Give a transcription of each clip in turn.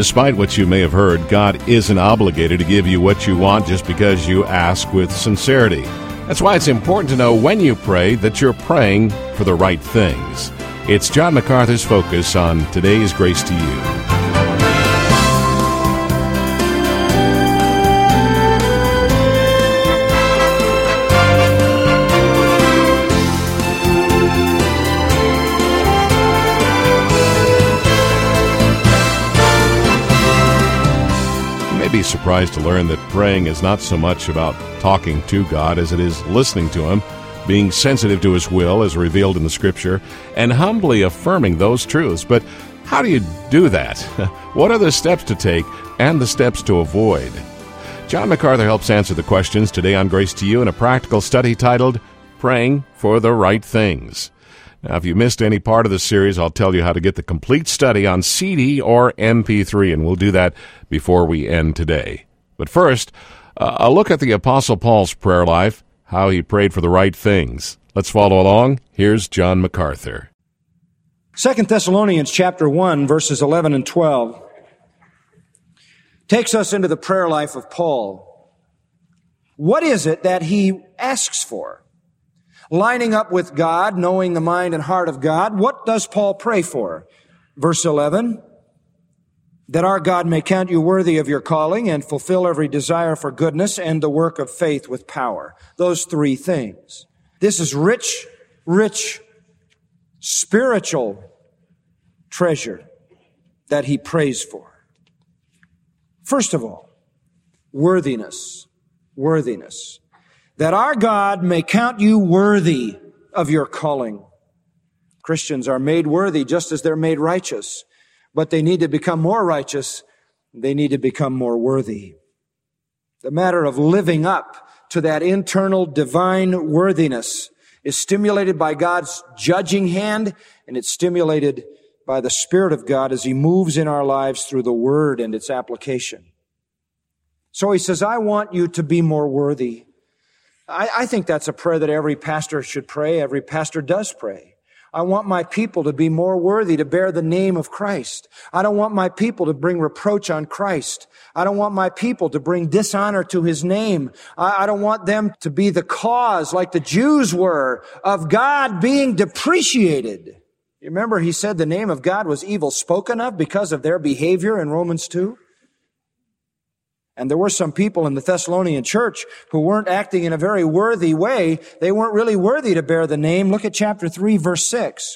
Despite what you may have heard, God isn't obligated to give you what you want just because you ask with sincerity. That's why it's important to know when you pray that you're praying for the right things. It's John MacArthur's Focus on today's Grace to You. Be surprised to learn that praying is not so much about talking to God as it is listening to Him, being sensitive to His will as revealed in the Scripture, and humbly affirming those truths. But how do you do that? What are the steps to take and the steps to avoid? John MacArthur helps answer the questions today on Grace to You in a practical study titled Praying for the Right Things. Now, if you missed any part of the series, I'll tell you how to get the complete study on CD or MP3, and we'll do that before we end today. But first, a look at the Apostle Paul's prayer life, how he prayed for the right things. Let's follow along. Here's John MacArthur. 2 Thessalonians chapter 1, verses 11 and 12 takes us into the prayer life of Paul. What is it that he asks for? Lining up with God, knowing the mind and heart of God, what does Paul pray for? Verse 11, that our God may count you worthy of your calling and fulfill every desire for goodness and the work of faith with power. Those three things. This is rich spiritual treasure that he prays for. First of all, worthiness. That our God may count you worthy of your calling. Christians are made worthy just as they're made righteous, but they need to become more righteous. They need to become more worthy. The matter of living up to that internal divine worthiness is stimulated by God's judging hand, and it's stimulated by the Spirit of God as He moves in our lives through the Word and its application. So he says, I want you to be more worthy. I think that's a prayer that every pastor should pray. Every pastor does pray. I want my people to be more worthy to bear the name of Christ. I don't want my people to bring reproach on Christ. I don't want my people to bring dishonor to His name. I don't want them to be the cause, like the Jews were, of God being depreciated. You remember he said the name of God was evil spoken of because of their behavior in Romans 2? And there were some people in the Thessalonian church who weren't acting in a very worthy way. They weren't really worthy to bear the name. Look at chapter 3, verse 6.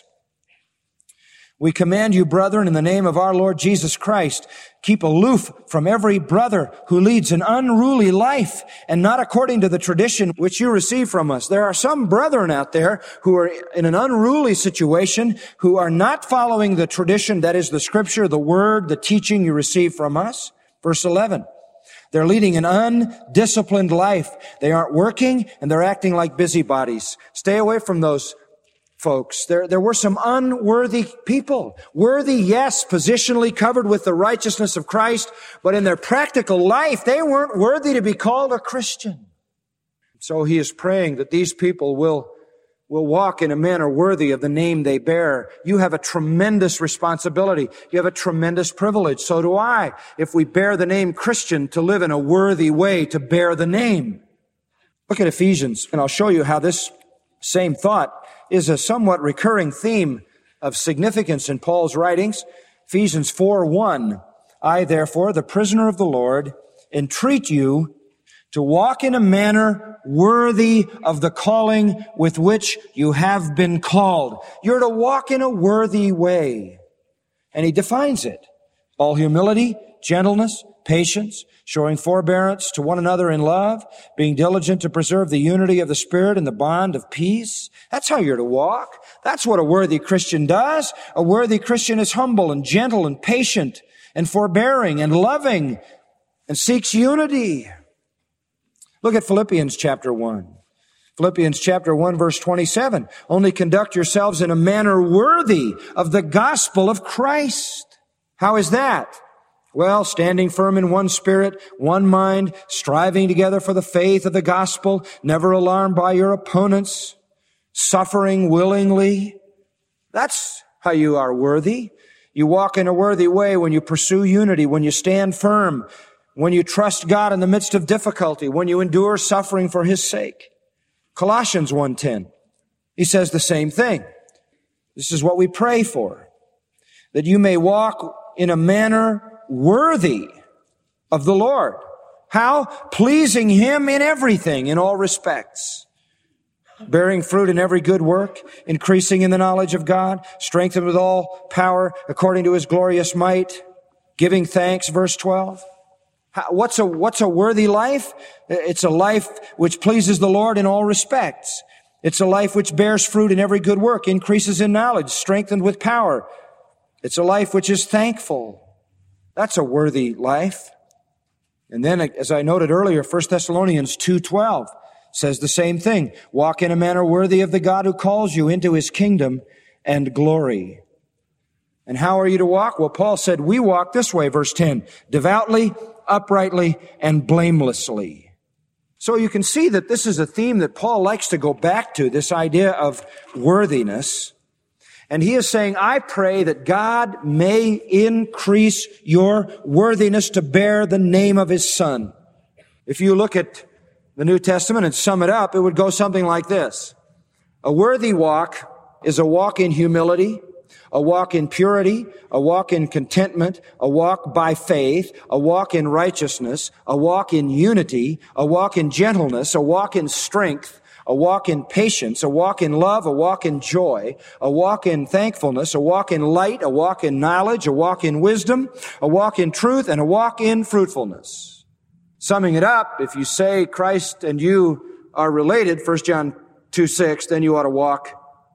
We command you, brethren, in the name of our Lord Jesus Christ, keep aloof from every brother who leads an unruly life and not according to the tradition which you receive from us. There are some brethren out there who are in an unruly situation, who are not following the tradition, that is the Scripture, the Word, the teaching you receive from us. Verse 11. They're leading an undisciplined life. They aren't working, and they're acting like busybodies. Stay away from those folks. There were some unworthy people. Worthy, yes, positionally covered with the righteousness of Christ, but in their practical life, they weren't worthy to be called a Christian. So he is praying that these people will walk in a manner worthy of the name they bear. You have a tremendous responsibility. You have a tremendous privilege. So do I, if we bear the name Christian, to live in a worthy way to bear the name. Look at Ephesians, and I'll show you how this same thought is a somewhat recurring theme of significance in Paul's writings. Ephesians 4:1. I, therefore, the prisoner of the Lord, entreat you to walk in a manner worthy of the calling with which you have been called. You're to walk in a worthy way. And he defines it. All humility, gentleness, patience, showing forbearance to one another in love, being diligent to preserve the unity of the Spirit in the bond of peace. That's how you're to walk. That's what a worthy Christian does. A worthy Christian is humble and gentle and patient and forbearing and loving and seeks unity. Look at Philippians chapter 1. Philippians chapter 1, verse 27. Only conduct yourselves in a manner worthy of the gospel of Christ. How is that? Well, standing firm in one spirit, one mind, striving together for the faith of the gospel, never alarmed by your opponents, suffering willingly. That's how you are worthy. You walk in a worthy way when you pursue unity, when you stand firm, when you trust God in the midst of difficulty, when you endure suffering for His sake. Colossians 1:10, he says the same thing. This is what we pray for, that you may walk in a manner worthy of the Lord. How? Pleasing Him in everything, in all respects. Bearing fruit in every good work, increasing in the knowledge of God, strengthened with all power according to His glorious might, giving thanks, verse 12. What's a worthy life? It's a life which pleases the Lord in all respects. It's a life which bears fruit in every good work, increases in knowledge, strengthened with power. It's a life which is thankful. That's a worthy life. And then, as I noted earlier, 1 Thessalonians 2:12 says the same thing. Walk in a manner worthy of the God who calls you into His kingdom and glory. And how are you to walk? Well, Paul said, we walk this way, verse 10, devoutly, uprightly, and blamelessly. So you can see that this is a theme that Paul likes to go back to, this idea of worthiness. And he is saying, I pray that God may increase your worthiness to bear the name of His Son. If you look at the New Testament and sum it up, it would go something like this. A worthy walk is a walk in humility, a walk in purity, a walk in contentment, a walk by faith, a walk in righteousness, a walk in unity, a walk in gentleness, a walk in strength, a walk in patience, a walk in love, a walk in joy, a walk in thankfulness, a walk in light, a walk in knowledge, a walk in wisdom, a walk in truth, and a walk in fruitfulness. Summing it up, if you say Christ and you are related, 1 John 2:6, then you ought to walk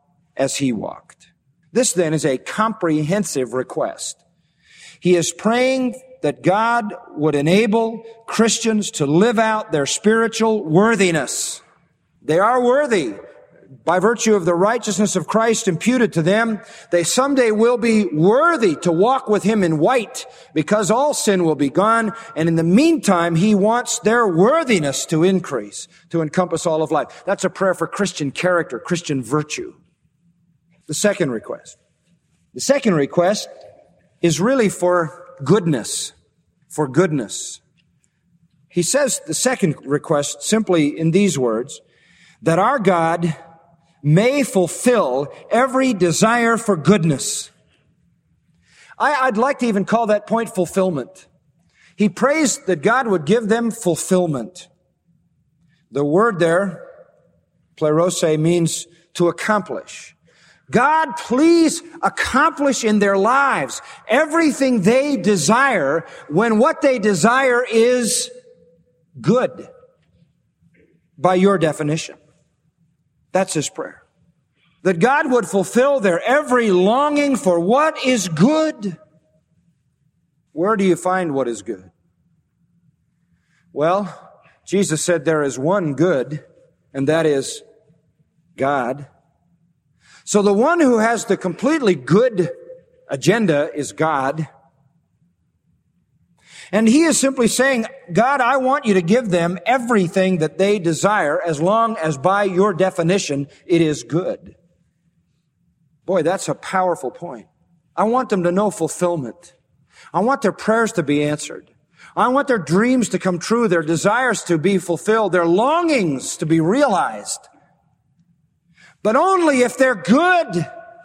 as He walked. This then is a comprehensive request. He is praying that God would enable Christians to live out their spiritual worthiness. They are worthy. By virtue of the righteousness of Christ imputed to them, they someday will be worthy to walk with Him in white because all sin will be gone. And in the meantime, He wants their worthiness to increase, to encompass all of life. That's a prayer for Christian character, Christian virtue. The second request. The second request is really for goodness, for goodness. He says the second request simply in these words, that our God may fulfill every desire for goodness. I'd like to even call that point fulfillment. He prays that God would give them fulfillment. The word there, plerose, means to accomplish. God, please accomplish in their lives everything they desire when what they desire is good, by your definition. That's his prayer. That God would fulfill their every longing for what is good. Where do you find what is good? Well, Jesus said there is one good, and that is God. So the one who has the completely good agenda is God. And He is simply saying, God, I want you to give them everything that they desire as long as by your definition it is good. Boy, that's a powerful point. I want them to know fulfillment. I want their prayers to be answered. I want their dreams to come true, their desires to be fulfilled, their longings to be realized. But only if they're good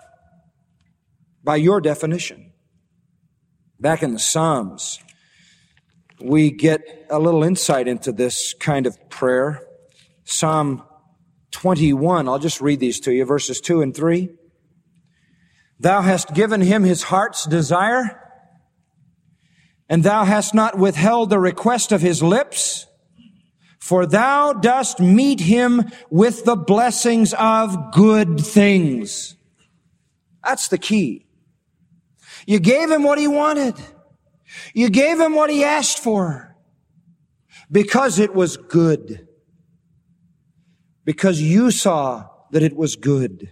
by your definition. Back in the Psalms, we get a little insight into this kind of prayer. Psalm 21, I'll just read these to you, verses 2 and 3. Thou hast given him his heart's desire, and thou hast not withheld the request of his lips, for thou dost meet him with the blessings of good things. That's the key. You gave him what he wanted. You gave him what he asked for because it was good. Because you saw that it was good.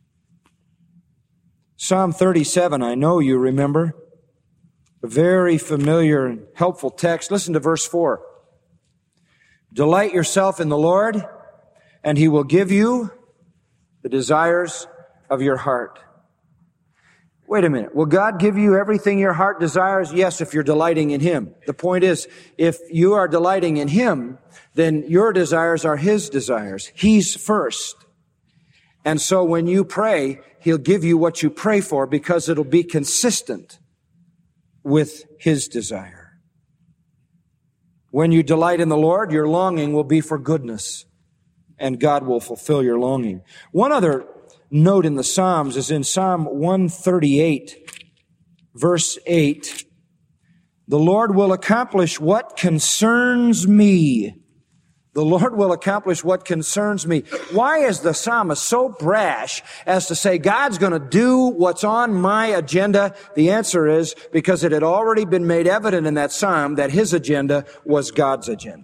Psalm 37, I know you remember. A very familiar and helpful text. Listen to verse 4. Delight yourself in the Lord, and He will give you the desires of your heart. Wait a minute. Will God give you everything your heart desires? Yes, if you're delighting in Him. The point is, if you are delighting in Him, then your desires are His desires. He's first. And so when you pray, He'll give you what you pray for because it'll be consistent with His desire. When you delight in the Lord, your longing will be for goodness, and God will fulfill your longing. One other note in the Psalms is in Psalm 138, verse 8. The Lord will accomplish what concerns me. The Lord will accomplish what concerns me. Why is the psalmist so brash as to say God's going to do what's on my agenda? The answer is because it had already been made evident in that psalm that his agenda was God's agenda.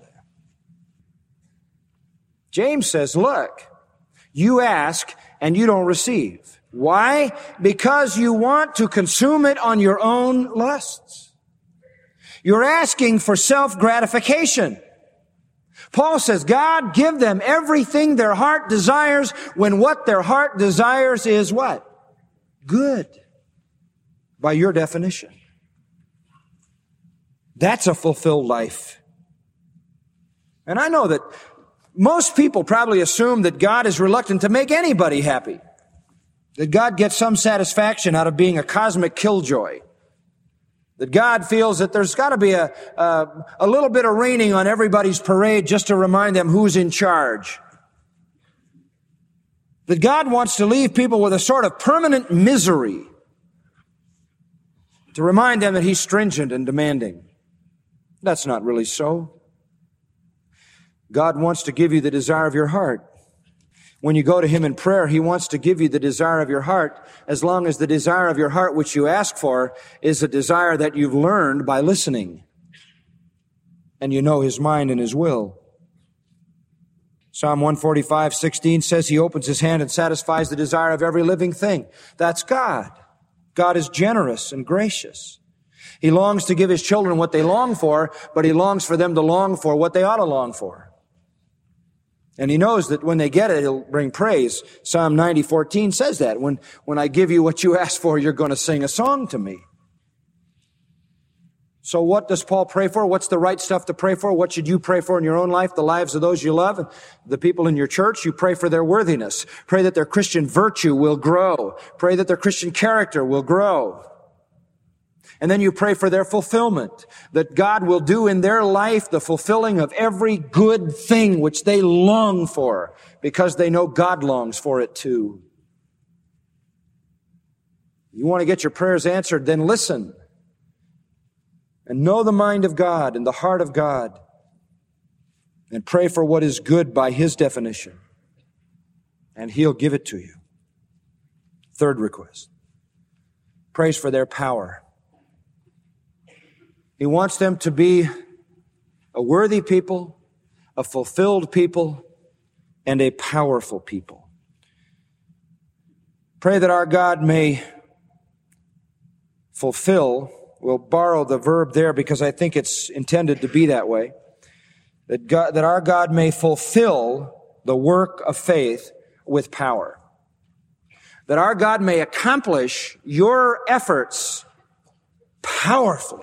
James says, look, you ask and you don't receive. Why? Because you want to consume it on your own lusts. You're asking for self-gratification. Paul says, God, give them everything their heart desires when what their heart desires is what? Good. By your definition. That's a fulfilled life. And I know that most people probably assume that God is reluctant to make anybody happy. That God gets some satisfaction out of being a cosmic killjoy. That God feels that there's got to be a little bit of raining on everybody's parade just to remind them who's in charge. That God wants to leave people with a sort of permanent misery to remind them that He's stringent and demanding. That's not really so. God wants to give you the desire of your heart. When you go to Him in prayer, He wants to give you the desire of your heart, as long as the desire of your heart which you ask for is a desire that you've learned by listening. And you know His mind and His will. Psalm 145:16 says He opens His hand and satisfies the desire of every living thing. That's God. God is generous and gracious. He longs to give His children what they long for, but He longs for them to long for what they ought to long for. And He knows that when they get it, He'll bring praise. Psalm 90:14 says that. When I give you what you ask for, you're going to sing a song to me. So what does Paul pray for? What's the right stuff to pray for? What should you pray for in your own life, the lives of those you love, the people in your church? You pray for their worthiness. Pray that their Christian virtue will grow. Pray that their Christian character will grow. And then you pray for their fulfillment, that God will do in their life the fulfilling of every good thing which they long for, because they know God longs for it too. You want to get your prayers answered, then listen and know the mind of God and the heart of God, and pray for what is good by His definition, and He'll give it to you. Third request, prays for their power. He wants them to be a worthy people, a fulfilled people, and a powerful people. Pray that our God may fulfill. We'll borrow the verb there because I think it's intended to be that way. That our God may fulfill the work of faith with power. That our God may accomplish your efforts powerfully.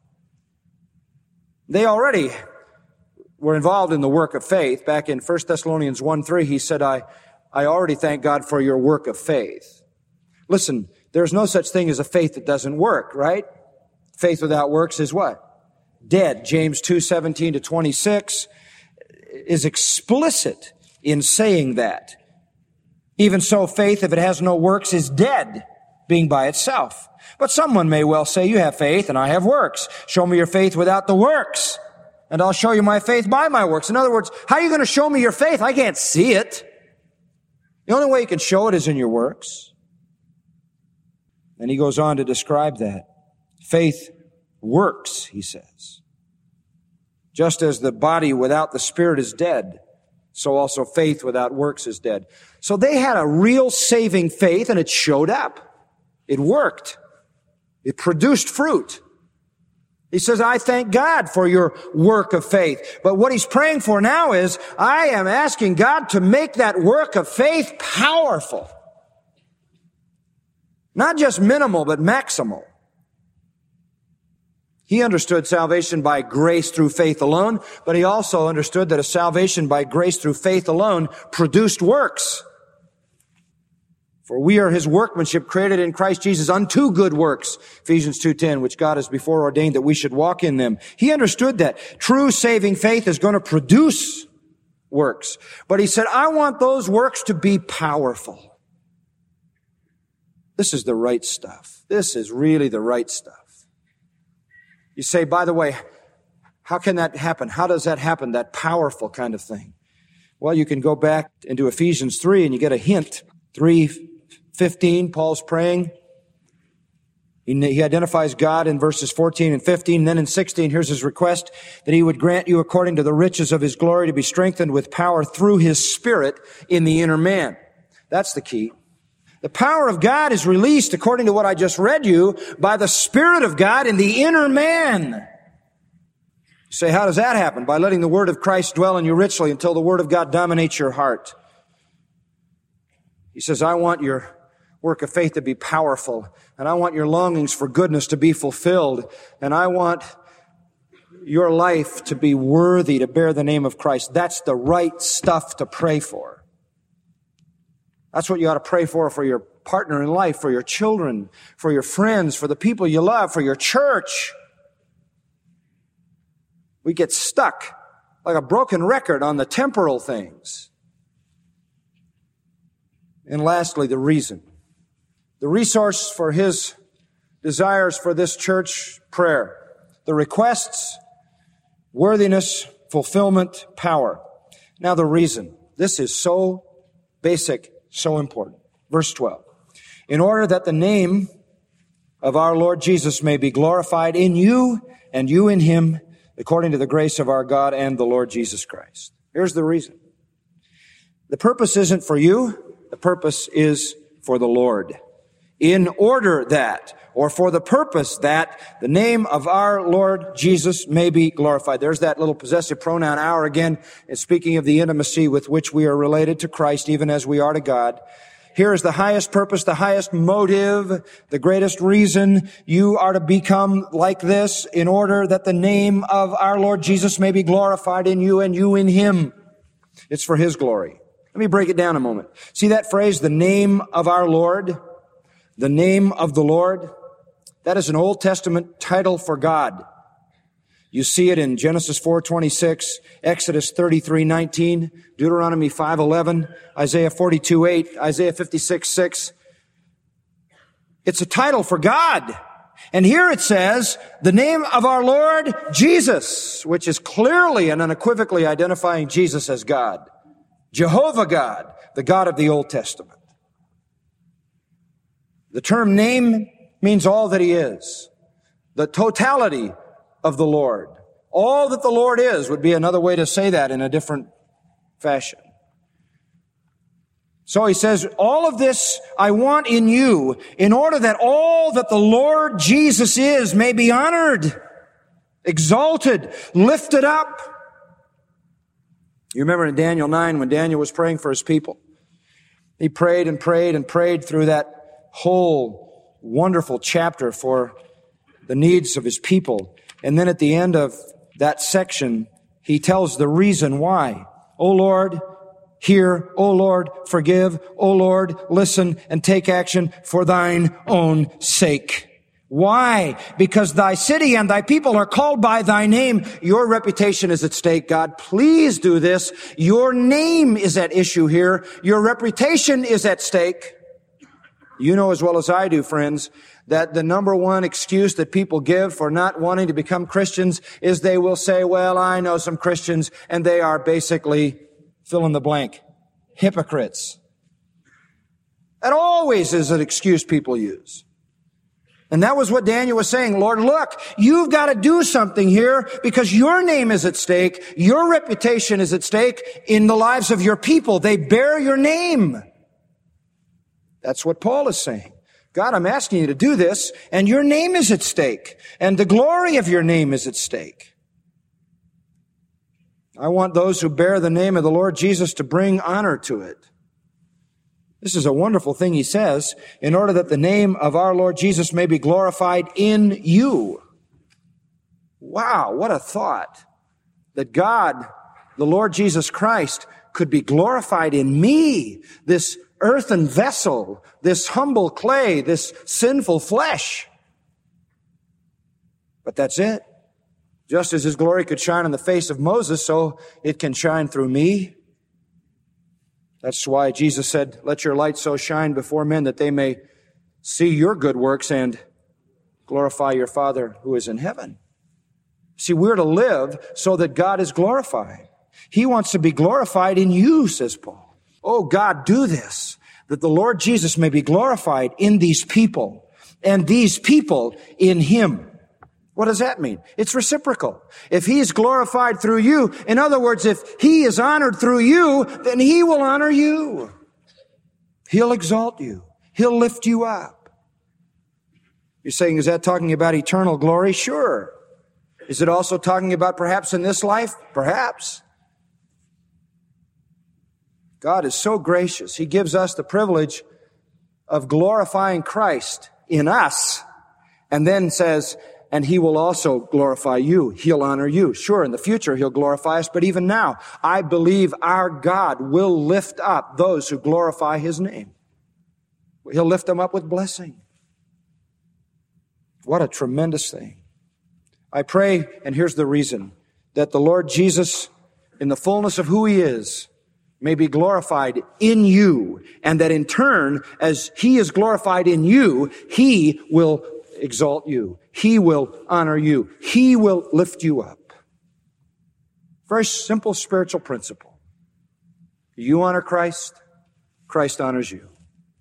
They already were involved in the work of faith. Back in 1 Thessalonians 1:3, he said, I already thank God for your work of faith. Listen, there's no such thing as a faith that doesn't work, right? Faith without works is what? Dead. James 2:17-26 is explicit in saying that. Even so, faith, if it has no works, is dead, being by itself. But someone may well say, you have faith and I have works. Show me your faith without the works, and I'll show you my faith by my works. In other words, how are you going to show me your faith? I can't see it. The only way you can show it is in your works. And he goes on to describe that. Faith works, he says. Just as the body without the spirit is dead, so also faith without works is dead. So they had a real saving faith, and it showed up. It worked. It produced fruit. He says, I thank God for your work of faith. But what he's praying for now is, I am asking God to make that work of faith powerful. Not just minimal, but maximal. He understood salvation by grace through faith alone, but he also understood that a salvation by grace through faith alone produced works. For we are his workmanship created in Christ Jesus unto good works, Ephesians 2:10, which God has before ordained that we should walk in them. He understood that true saving faith is going to produce works. But he said, I want those works to be powerful. This is the right stuff. This is really the right stuff. You say, by the way, how can that happen? How does that happen, that powerful kind of thing? Well, you can go back into Ephesians 3 and you get a hint. 3:15, Paul's praying. He identifies God in verses 14 and 15. And then in 16, here's his request, that he would grant you according to the riches of his glory to be strengthened with power through his Spirit in the inner man. That's the key. The power of God is released, according to what I just read you, by the Spirit of God in the inner man. You say, how does that happen? By letting the Word of Christ dwell in you richly until the Word of God dominates your heart. He says, I want your work of faith to be powerful, and I want your longings for goodness to be fulfilled, and I want your life to be worthy to bear the name of Christ. That's the right stuff to pray for. That's what you ought to pray for your partner in life, for your children, for your friends, for the people you love, for your church. We get stuck like a broken record on the temporal things. And lastly, the reason. The resource for his desires for this church, prayer. The requests, worthiness, fulfillment, power. Now the reason. This is so basic, so important. Verse 12. In order that the name of our Lord Jesus may be glorified in you and you in him, according to the grace of our God and the Lord Jesus Christ. Here's the reason. The purpose isn't for you. The purpose is for the Lord. In order that, or for the purpose that, the name of our Lord Jesus may be glorified. There's that little possessive pronoun our again. It's speaking of the intimacy with which we are related to Christ, even as we are to God. Here is the highest purpose, the highest motive, the greatest reason you are to become like this, in order that the name of our Lord Jesus may be glorified in you and you in him. It's for his glory. Let me break it down a moment. See that phrase, the name of our Lord? The name of the Lord? That is an Old Testament title for God. You see it in Genesis 4:26, Exodus 33:19, Deuteronomy 5:11, Isaiah 42:8, Isaiah 56:6. It's a title for God. And here it says, the name of our Lord Jesus, which is clearly and unequivocally identifying Jesus as God. Jehovah God, the God of the Old Testament. The term name means all that he is. The totality of the Lord. All that the Lord is would be another way to say that in a different fashion. So he says, all of this I want in you in order that all that the Lord Jesus is may be honored, exalted, lifted up. You remember in Daniel 9 when Daniel was praying for his people. He prayed and prayed and prayed through that whole wonderful chapter for the needs of his people. And then at the end of that section, he tells the reason why. O Lord, hear. O Lord, forgive. O Lord, listen and take action for thine own sake. Why? Because thy city and thy people are called by thy name. Your reputation is at stake, God. Please do this. Your name is at issue here. Your reputation is at stake. You know as well as I do, friends, that the number one excuse that people give for not wanting to become Christians is they will say, well, I know some Christians, and they are basically, fill in the blank, hypocrites. That always is an excuse people use. And that was what Daniel was saying. Lord, look, you've got to do something here because your name is at stake. Your reputation is at stake in the lives of your people. They bear your name. That's what Paul is saying. God, I'm asking you to do this, and your name is at stake, and the glory of your name is at stake. I want those who bear the name of the Lord Jesus to bring honor to it. This is a wonderful thing he says, in order that the name of our Lord Jesus may be glorified in you. Wow, what a thought. That God, the Lord Jesus Christ, could be glorified in me, this earthen vessel, this humble clay, this sinful flesh. But that's it. Just as his glory could shine on the face of Moses, so it can shine through me. That's why Jesus said, let your light so shine before men that they may see your good works and glorify your Father who is in heaven. See, we're to live so that God is glorified. He wants to be glorified in you, says Paul. Oh, God, do this, that the Lord Jesus may be glorified in these people, and these people in him. What does that mean? It's reciprocal. If he is glorified through you, in other words, if he is honored through you, then he will honor you. He'll exalt you. He'll lift you up. You're saying, is that talking about eternal glory? Sure. Is it also talking about perhaps in this life? Perhaps. God is so gracious. He gives us the privilege of glorifying Christ in us, and then says, and he will also glorify you. He'll honor you. Sure, in the future he'll glorify us, but even now, I believe our God will lift up those who glorify his name. He'll lift them up with blessing. What a tremendous thing. I pray, and here's the reason, that the Lord Jesus, in the fullness of who he is, may be glorified in you, and that in turn, as he is glorified in you, he will exalt you. He will honor you. He will lift you up. Very simple spiritual principle. You honor Christ, Christ honors you.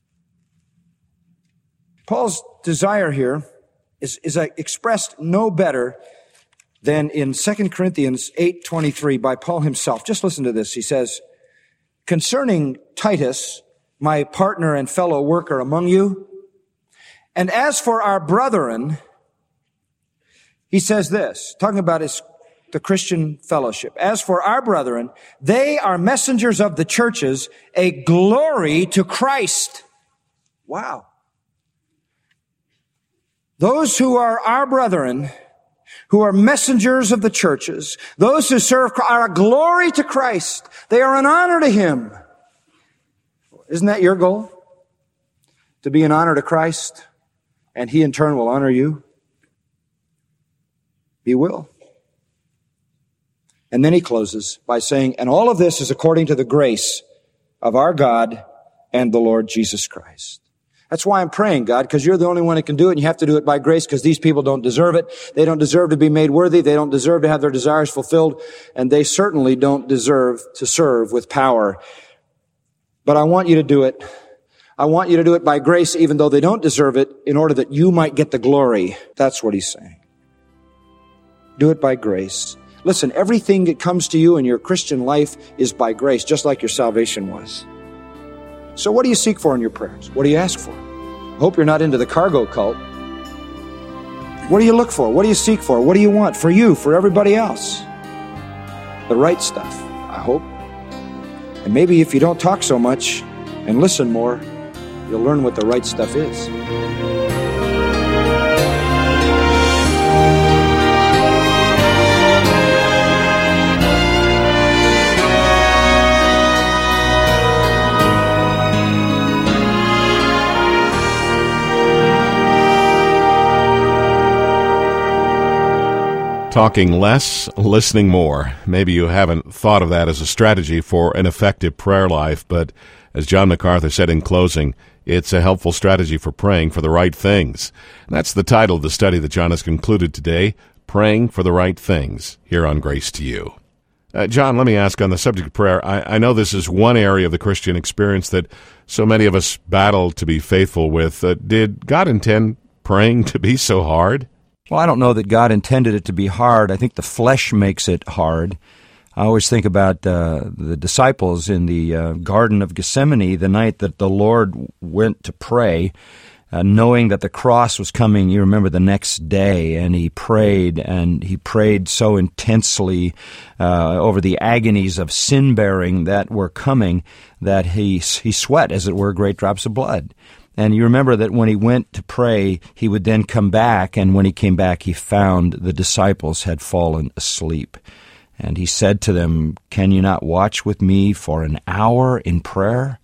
Paul's desire here is expressed no better than in 2 Corinthians 8:23 by Paul himself. Just listen to this. He says, concerning Titus, my partner and fellow worker among you, and as for our brethren, he says this, talking about the Christian fellowship. As for our brethren, they are messengers of the churches, a glory to Christ. Wow. Those who are our brethren, who are messengers of the churches, those who serve are a glory to Christ. They are an honor to him. Isn't that your goal? To be an honor to Christ? And he in turn will honor you. He will. And then he closes by saying, and all of this is according to the grace of our God and the Lord Jesus Christ. That's why I'm praying, God, because you're the only one that can do it, and you have to do it by grace, because these people don't deserve it. They don't deserve to be made worthy. They don't deserve to have their desires fulfilled, and they certainly don't deserve to serve with power. But I want you to do it. I want you to do it by grace, even though they don't deserve it, in order that you might get the glory. That's what he's saying. Do it by grace. Listen, everything that comes to you in your Christian life is by grace, just like your salvation was. So what do you seek for in your prayers? What do you ask for? I hope you're not into the cargo cult. What do you look for? What do you seek for? What do you want for you, for everybody else? The right stuff, I hope. And maybe if you don't talk so much and listen more, you'll learn what the right stuff is. Talking less, listening more. Maybe you haven't thought of that as a strategy for an effective prayer life, but as John MacArthur said in closing, it's a helpful strategy for praying for the right things. And that's the title of the study that John has concluded today, Praying for the Right Things, here on Grace to You. John, let me ask on the subject of prayer. I know this is one area of the Christian experience that so many of us battle to be faithful with. Did God intend praying to be so hard? Well, I don't know that God intended it to be hard. I think the flesh makes it hard. I always think about the disciples in the Garden of Gethsemane, the night that the Lord went to pray, knowing that the cross was coming, you remember, the next day, and he prayed so intensely over the agonies of sin-bearing that were coming that he sweat, as it were, great drops of blood. And you remember that when he went to pray, he would then come back, and when he came back, he found the disciples had fallen asleep. And he said to them, "Can you not watch with me for an hour in prayer?"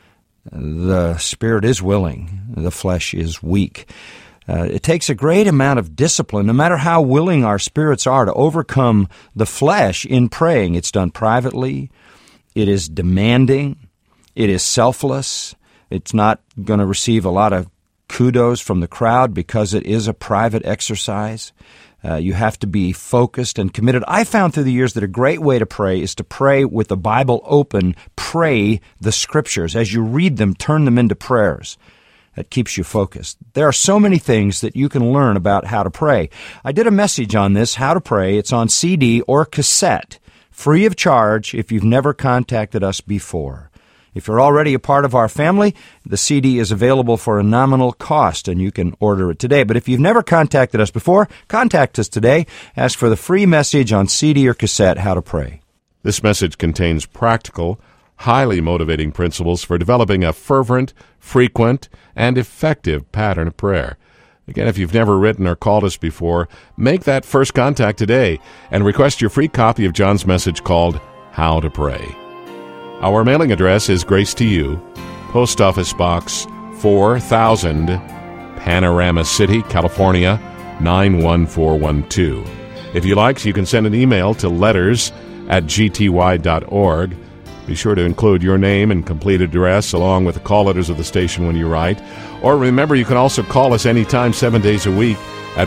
The spirit is willing, the flesh is weak. It takes a great amount of discipline, no matter how willing our spirits are, to overcome the flesh in praying. It's done privately. It is demanding. It is selfless. It's not going to receive a lot of kudos from the crowd because it is a private exercise. You have to be focused and committed. I found through the years that a great way to pray is to pray with the Bible open. Pray the Scriptures. As you read them, turn them into prayers. That keeps you focused. There are so many things that you can learn about how to pray. I did a message on this, how to pray. It's on CD or cassette, free of charge if you've never contacted us before. If you're already a part of our family, the CD is available for a nominal cost, and you can order it today. But if you've never contacted us before, contact us today. Ask for the free message on CD or cassette, How to Pray. This message contains practical, highly motivating principles for developing a fervent, frequent, and effective pattern of prayer. Again, if you've never written or called us before, make that first contact today and request your free copy of John's message called How to Pray. Our mailing address is Grace to You, Post Office Box 4000, Panorama City, California, 91412. If you like, you can send an email to letters@gty.org. Be sure to include your name and complete address along with the call letters of the station when you write. Or remember, you can also call us anytime, 7 days a week, at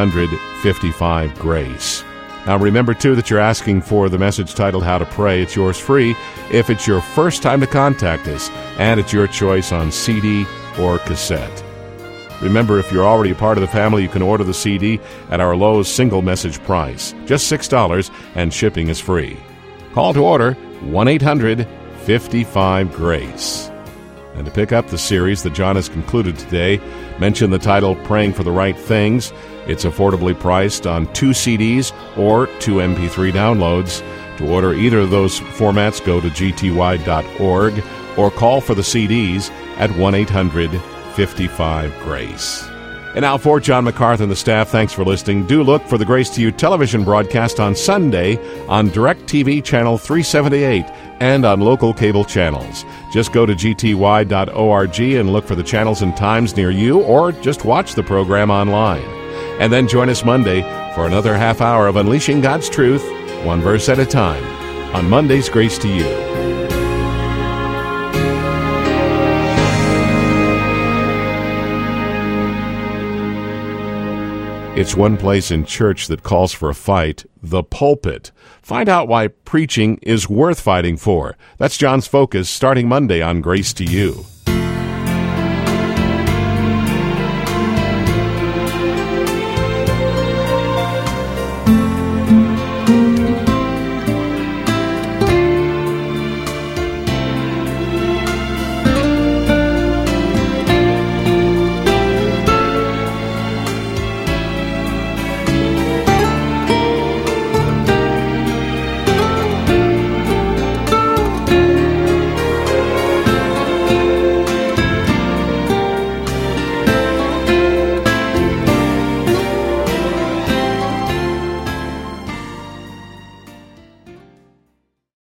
1-800-55-GRACE. Now remember, too, that you're asking for the message titled How to Pray. It's yours free if it's your first time to contact us, and it's your choice on CD or cassette. Remember, if you're already a part of the family, you can order the CD at our low single message price, just $6, and shipping is free. Call to order 1-800-55-GRACE. And to pick up the series that John has concluded today, mention the title Praying for the Right Things. It's affordably priced on 2 CDs or 2 MP3 downloads. To order either of those formats, go to gty.org or call for the CDs at 1-800-55-GRACE. And now for John MacArthur and the staff, thanks for listening. Do look for the Grace to You television broadcast on Sunday on DirecTV Channel 378 and on local cable channels. Just go to gty.org and look for the channels and times near you, or just watch the program online. And then join us Monday for another half hour of Unleashing God's Truth, one verse at a time, on Monday's Grace to You. It's one place in church that calls for a fight, the pulpit. Find out why preaching is worth fighting for. That's John's focus starting Monday on Grace to You.